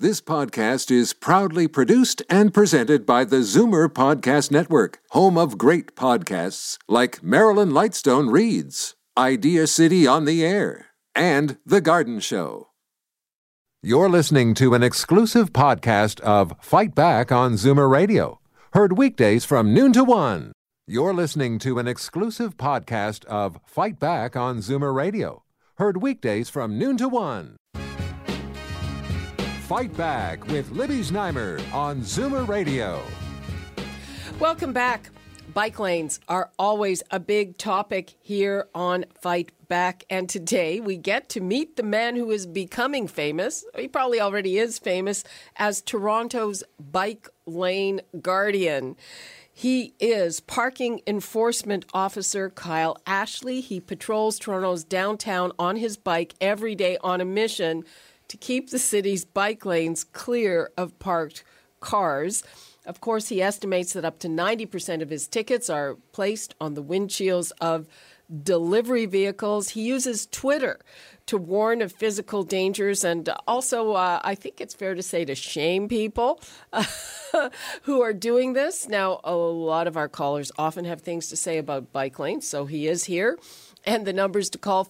This podcast is proudly produced and presented by the Zoomer Podcast Network, home of great podcasts like Marilyn Lightstone Reads, Idea City on the Air, and The Garden Show. You're listening to an exclusive podcast of Fight Back on Zoomer Radio, heard weekdays from noon to 1. You're listening to an exclusive podcast of Fight Back on Zoomer Radio, heard weekdays from noon to 1. Fight Back with Libby Znaimer on Zoomer Radio. Welcome back. Bike lanes are always a big topic here on Fight Back. And today we get to meet the man who is becoming famous. He probably already is famous as Toronto's bike lane guardian. He is Parking Enforcement Officer Kyle Ashley. He patrols Toronto's downtown on his bike every day on a mission to keep the city's bike lanes clear of parked cars. Of course, he estimates that up to 90% of his tickets are placed on the windshields of delivery vehicles. He uses Twitter to warn of physical dangers and also, I think it's fair to say, to shame people who are doing this. Now, a lot of our callers often have things to say about bike lanes, so he is here. And the numbers to call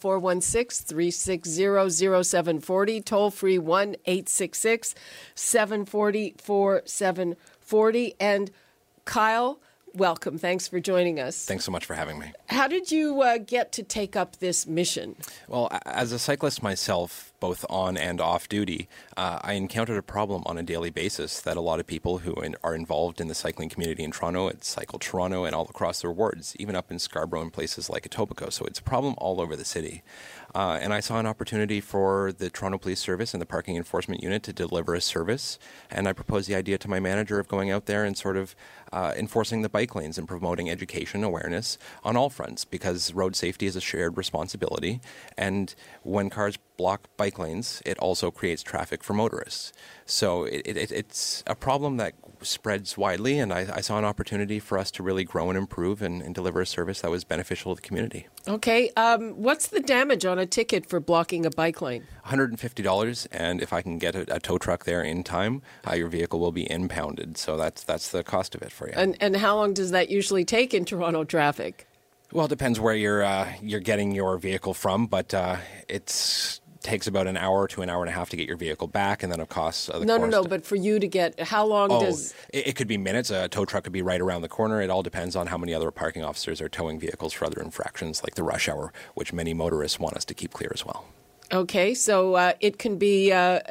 416-360-0740, toll-free 1-866-740-4740. And Kyle, welcome. Thanks for joining us. Thanks so much for having me. How did you get to take up this mission? Well, as a cyclist myself, both on and off duty, I encountered a problem on a daily basis that a lot of people who are involved in the cycling community in Toronto, at Cycle Toronto and all across their wards, even up in Scarborough and places like Etobicoke. So it's a problem all over the city. And I saw an opportunity for the Toronto Police Service and the Parking Enforcement Unit to deliver a service. And I proposed the idea to my manager of going out there and sort of enforcing the bike lanes and promoting education awareness on all fronts, because road safety is a shared responsibility. And when cars block bike lanes, it also creates traffic for motorists. So it's a problem that spreads widely, and I saw an opportunity for us to really grow and improve and deliver a service that was beneficial to the community. Okay. What's the damage on a ticket for blocking a bike lane? $150, and if I can get a tow truck there in time, your vehicle will be impounded. So that's the cost of it for you. And how long does that usually take in Toronto traffic? Well, it depends where you're getting your vehicle from, but it takes about an hour to an hour and a half to get your vehicle back, and then of course No, but for you to get, how long does... It could be minutes. A tow truck could be right around the corner. It all depends on how many other parking officers are towing vehicles for other infractions, like the rush hour, which many motorists want us to keep clear as well. Okay, so it can be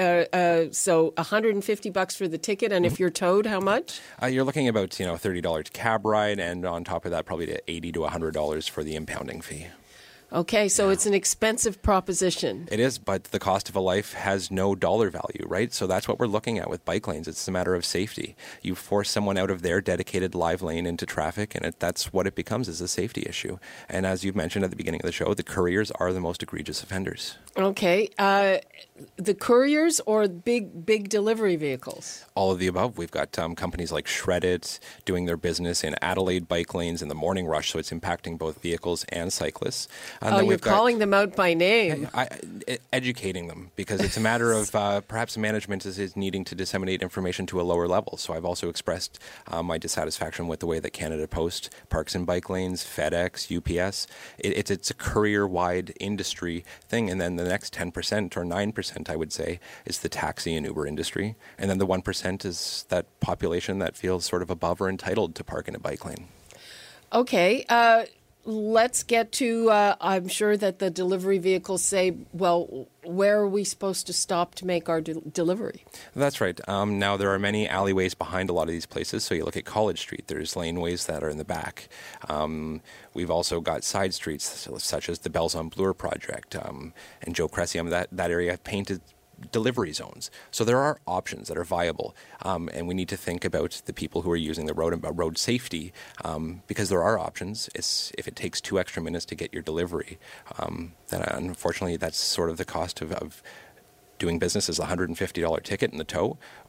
so $150 for the ticket, and if you're towed, how much? You're looking about $30 cab ride, and on top of that, probably to $80 to $100 for the impounding fee. Okay, so it's an expensive proposition. It is, but the cost of a life has no dollar value, right? So that's what we're looking at with bike lanes. It's a matter of safety. You force someone out of their dedicated live lane into traffic, and that's what it becomes, is a safety issue. And as you've mentioned at the beginning of the show, the couriers are the most egregious offenders. Okay. The couriers or big delivery vehicles? All of the above. We've got companies like Shred-it doing their business in Adelaide bike lanes in the morning rush, so it's impacting both vehicles and cyclists. And you're calling them out by name. Educating them, because it's a matter of perhaps management is needing to disseminate information to a lower level. So I've also expressed my dissatisfaction with the way that Canada Post parks in bike lanes, FedEx, UPS. It's a courier-wide industry thing. And then the next 10% or 9%, I would say, is the taxi and Uber industry. And then the 1% is that population that feels sort of above or entitled to park in a bike lane. Okay. Let's get to, I'm sure that the delivery vehicles say, well, where are we supposed to stop to make our delivery? That's right. Now, there are many alleyways behind a lot of these places. So you look at College Street, there's laneways that are in the back. We've also got side streets, such as the Bells on Bloor project, and Joe Cressy, that area painted delivery zones. So there are options that are viable, and we need to think about the people who are using the road and about road safety, because there are options. If it takes 2 extra minutes to get your delivery, then unfortunately that's sort of the cost of doing business is a $150 ticket in the tow,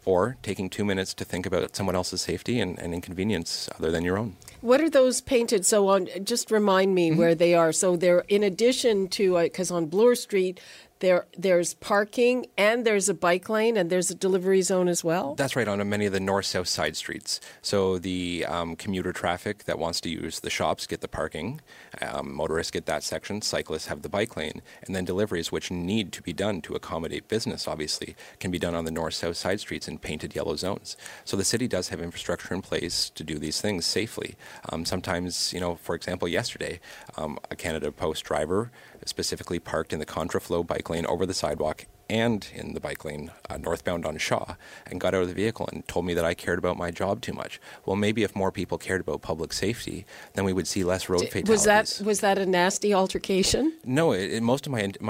or taking 2 minutes to think about someone else's safety and inconvenience other than your own. What are those painted? So on, just remind me where they are. So they're in addition to, because on Bloor Street, there's parking and there's a bike lane and there's a delivery zone as well? That's right, on many of the north-south side streets. So the commuter traffic that wants to use the shops get the parking, motorists get that section, cyclists have the bike lane, and then deliveries, which need to be done to accommodate business, obviously, can be done on the north-south side streets in painted yellow zones. So the city does have infrastructure in place to do these things safely. Sometimes, for example, yesterday, a Canada Post driver specifically parked in the contraflow bike lane over the sidewalk and in the bike lane northbound on Shaw and got out of the vehicle and told me that I cared about my job too much. Well, maybe if more people cared about public safety, then we would see less road fatalities. Was that a nasty altercation? No, most of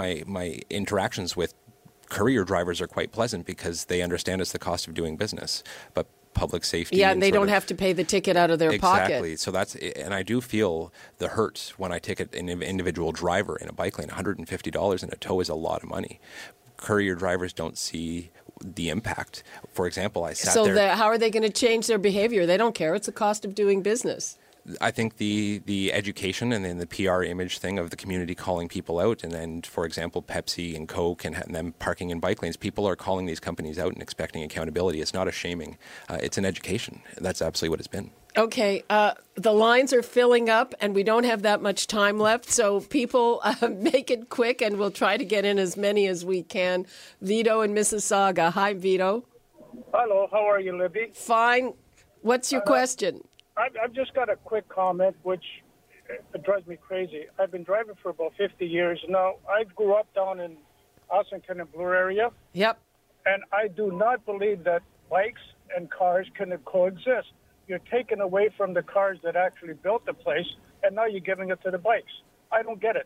my interactions with courier drivers are quite pleasant because they understand it's the cost of doing business. But public safety. Yeah, and they don't have to pay the ticket out of their pocket. Exactly. So and I do feel the hurt when I ticket an individual driver in a bike lane. $150 in a tow is a lot of money. Courier drivers don't see the impact. For example, I sat there. So how are they going to change their behavior? They don't care. It's the cost of doing business. I think the education and then the PR image thing of the community calling people out, and then, for example, Pepsi and Coke and them parking in bike lanes, people are calling these companies out and expecting accountability. It's not a shaming. It's an education. That's absolutely what it's been. Okay, the lines are filling up, and we don't have that much time left, so people make it quick, and we'll try to get in as many as we can. Vito in Mississauga. Hi, Vito. Hello, how are you, Libby? Fine. What's your question? I've just got a quick comment, which drives me crazy. I've been driving for about 50 years now. I grew up down in Ossington and Bloor area. Yep. And I do not believe that bikes and cars can coexist. You're taking away from the cars that actually built the place, and now you're giving it to the bikes. I don't get it.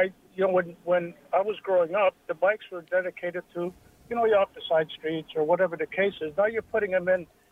When I was growing up, the bikes were dedicated to, you're off the side streets or whatever the case is. Now you're putting them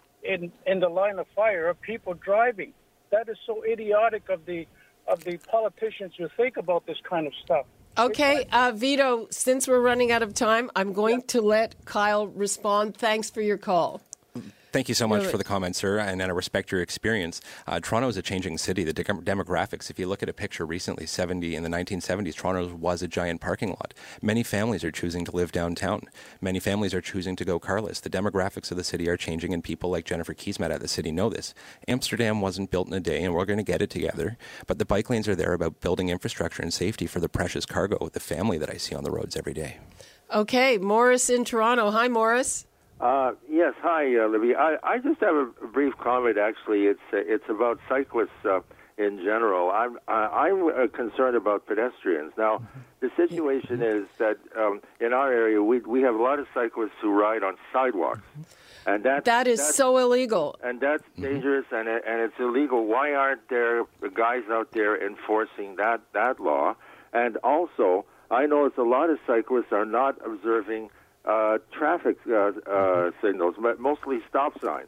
in the line of fire of people driving. That is so idiotic of the politicians who think about this kind of stuff. Okay, Vito, since we're running out of time, I'm going to let Kyle respond. Thanks for your call. Thank you so much for the comment, sir, and I respect your experience. Toronto is a changing city. The demographics, if you look at a picture recently, in the 1970s, Toronto was a giant parking lot. Many families are choosing to live downtown. Many families are choosing to go carless. The demographics of the city are changing, and people like Jennifer Kiesmet at the city know this. Amsterdam wasn't built in a day, and we're going to get it together. But the bike lanes are there about building infrastructure and safety for the precious cargo, the family that I see on the roads every day. Okay, Morris in Toronto. Hi, Morris. Yes, hi, Libby. I just have a brief comment. Actually, it's about cyclists in general. I'm concerned about pedestrians. Now, the situation is that in our area we have a lot of cyclists who ride on sidewalks, and that is so illegal. And that's dangerous, and it's illegal. Why aren't there guys out there enforcing that law? And also, I notice a lot of cyclists are not observing traffic signals, mostly stop signs.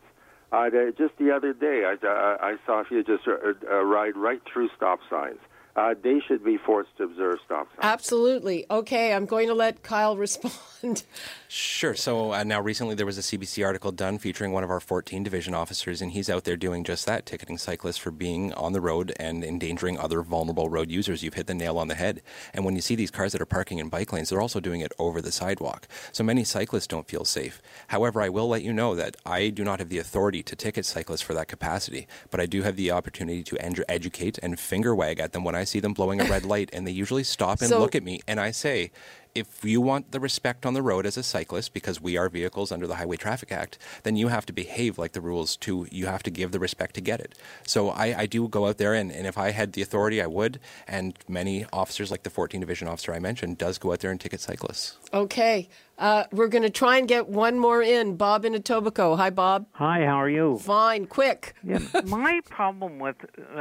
Just the other day, I saw if you just ride right through stop signs. They should be forced to observe stop signs. Absolutely. Okay, I'm going to let Kyle respond. Sure. So now recently there was a CBC article done featuring one of our 14 division officers, and he's out there doing just that, ticketing cyclists for being on the road and endangering other vulnerable road users. You've hit the nail on the head. And when you see these cars that are parking in bike lanes, they're also doing it over the sidewalk. So many cyclists don't feel safe. However, I will let you know that I do not have the authority to ticket cyclists for that capacity, but I do have the opportunity to educate and finger wag at them when I see them blowing a red light, and they usually stop and look at me, and I say, if you want the respect on the road as a cyclist, because we are vehicles under the Highway Traffic Act, then you have to behave like the rules too. You have to give the respect to get it. So I do go out there, and if I had the authority, I would. And many officers, like the 14 Division officer I mentioned, does go out there and ticket cyclists. Okay. We're going to try and get one more in. Bob in Etobicoke. Hi, Bob. Hi, how are you? Fine. Quick. Yeah, my problem with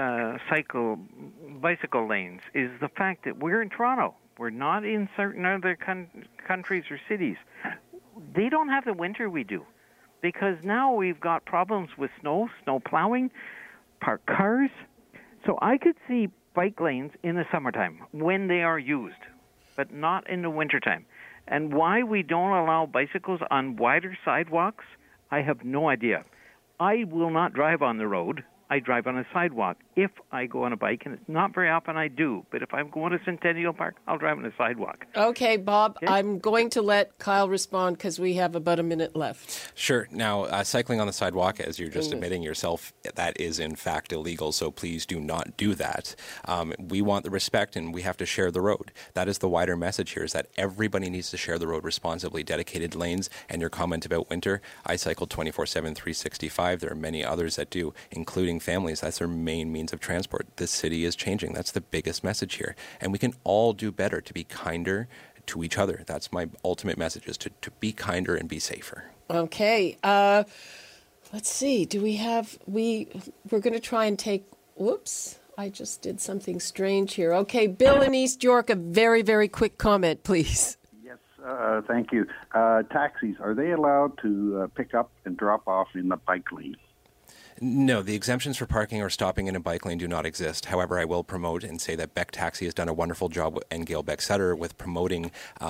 bicycle lanes is the fact that we're in Toronto. We're not in certain other countries or cities. They don't have the winter we do, because now we've got problems with snow plowing, parked cars. So I could see bike lanes in the summertime when they are used, but not in the wintertime. And why we don't allow bicycles on wider sidewalks, I have no idea. I will not drive on the road. I drive on a sidewalk. If I go on a bike, and it's not very often I do, but if I'm going to Centennial Park, I'll drive on a sidewalk. Okay, Bob, Okay. I'm going to let Kyle respond because we have about a minute left. Sure. Now, cycling on the sidewalk, as you're just admitting yourself, that is in fact illegal, so please do not do that. We want the respect, and we have to share the road. That is the wider message here, is that everybody needs to share the road responsibly. Dedicated lanes, and your comment about winter, I cycle 24/7, 365. There are many others that do, including families. That's their main means of transport. This city is changing. That's the biggest message here. And we can all do better to be kinder to each other. That's my ultimate message, is to be kinder and be safer. Okay. Let's see. Do we have... We're going to try and take... Whoops. I just did something strange here. Okay, Bill in East York, a very, very quick comment, please. Yes, thank you. Taxis, are they allowed to pick up and drop off in the bike lane? No, the exemptions for parking or stopping in a bike lane do not exist. However, I will promote and say that Beck Taxi has done a wonderful job, and Gail Beck Sutter, with promoting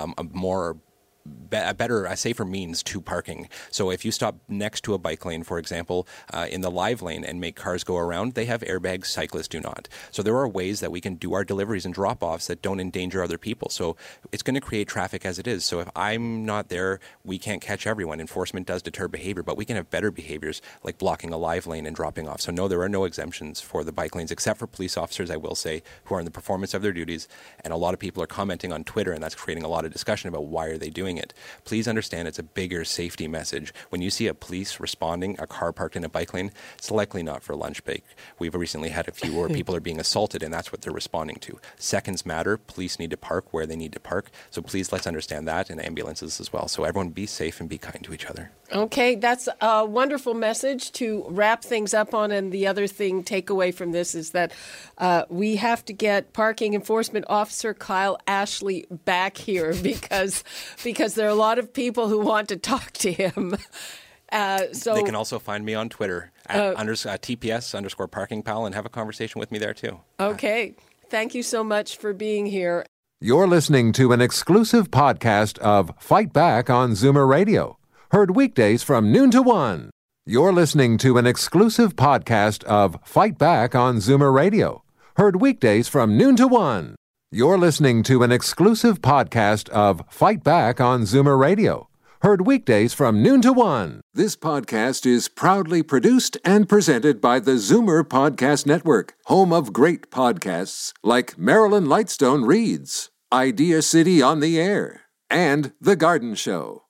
a safer means to parking. So if you stop next to a bike lane, for example, in the live lane and make cars go around, they have airbags, cyclists do not. So there are ways that we can do our deliveries and drop-offs that don't endanger other people. So it's going to create traffic as it is. So if I'm not there, we can't catch everyone. Enforcement does deter behavior, but we can have better behaviors like blocking a live lane and dropping off. So no, there are no exemptions for the bike lanes, except for police officers, I will say, who are in the performance of their duties. And a lot of people are commenting on Twitter, and that's creating a lot of discussion about why are they doing it. Please understand it's a bigger safety message. When you see a police responding, a car parked in a bike lane, it's likely not for lunch break. We've recently had a few where people are being assaulted, and that's what they're responding to. Seconds matter. Police need to park where they need to park. So please, let's understand that, and ambulances as well. So everyone be safe and be kind to each other. Okay, that's a wonderful message to wrap things up on. And the other thing, takeaway from this, is that we have to get Parking Enforcement Officer Kyle Ashley back here because there are a lot of people who want to talk to him. So they can also find me on Twitter at TPS_parkingpal and have a conversation with me there too. Okay, thank you so much for being here. You're listening to an exclusive podcast of Fight Back on Zoomer Radio. Heard weekdays from noon to 1. You're listening to an exclusive podcast of Fight Back on Zoomer Radio. Heard weekdays from noon to 1. You're listening to an exclusive podcast of Fight Back on Zoomer Radio. Heard weekdays from noon to 1. This podcast is proudly produced and presented by the Zoomer Podcast Network, home of great podcasts like Marilyn Lightstone Reads, Idea City on the Air, and The Garden Show.